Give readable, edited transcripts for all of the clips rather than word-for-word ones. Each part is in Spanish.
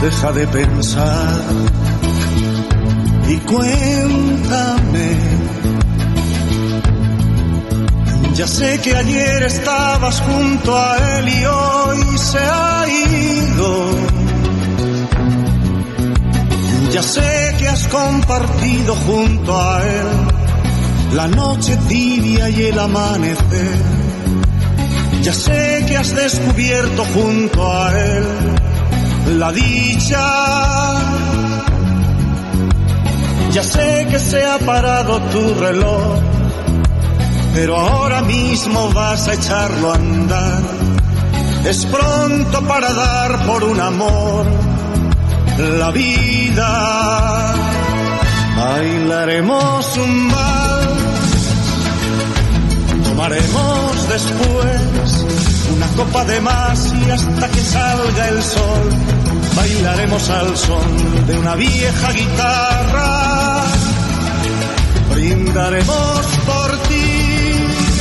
deja de pensar y cuéntame. Ya sé que ayer estabas junto a él y hoy se ha ido. Ya sé que has compartido junto a él la noche tibia y el amanecer. Ya sé que has descubierto junto a él la dicha. Ya sé que se ha parado tu reloj, pero ahora mismo vas a echarlo a andar. Es pronto para dar por un amor la vida. Bailaremos un vals, tomaremos después una copa de más y hasta que salga el sol bailaremos al son de una vieja guitarra. Brindaremos por ti,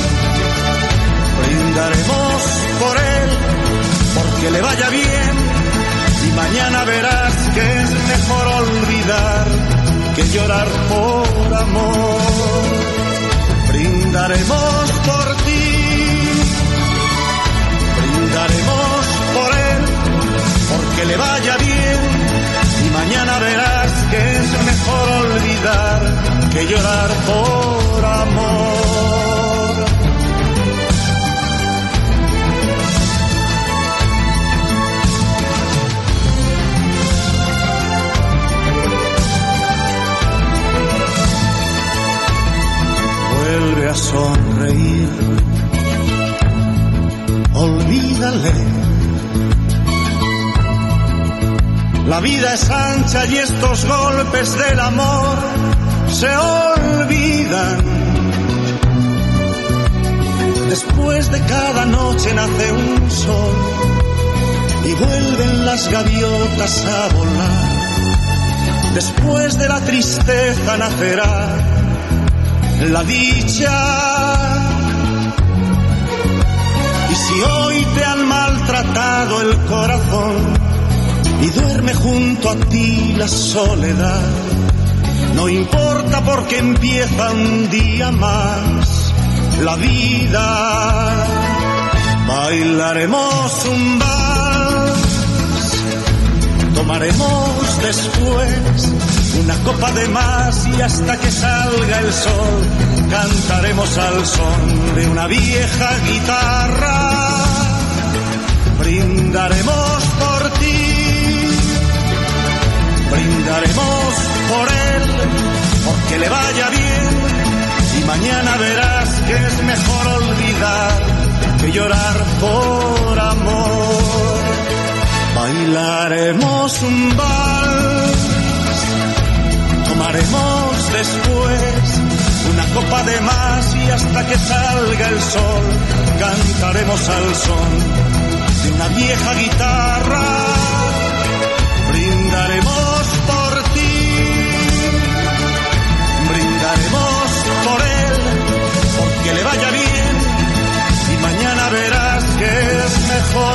brindaremos por él, porque le vaya bien. Y mañana verás que es mejor olvidar que llorar por amor. Brindaremos por ti, brindaremos por él, porque le vaya bien. Y mañana verás que es mejor olvidar que llorar por amor. Vuelve a sonreír, olvídale. La vida es ancha y estos golpes del amor se olvidan. Después de cada noche nace un sol y vuelven las gaviotas a volar. Después de la tristeza nacerá la dicha. Y si hoy te han maltratado el corazón y duerme junto a ti la soledad, no importa porque empieza un día más la vida. Bailaremos un vals, tomaremos después una copa de más y hasta que salga el sol cantaremos al son de una vieja guitarra. Brindaremos por ti, brindaremos por él, porque le vaya bien. Y mañana verás que es mejor olvidar que llorar por amor. Bailaremos un vals, tomaremos después una copa de más y hasta que salga el sol cantaremos al son de una vieja guitarra. Brindaremos por ti, brindaremos por él, porque le vaya bien. Y mañana verás que es mejor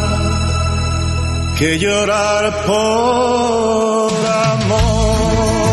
olvidar que llorar por amor.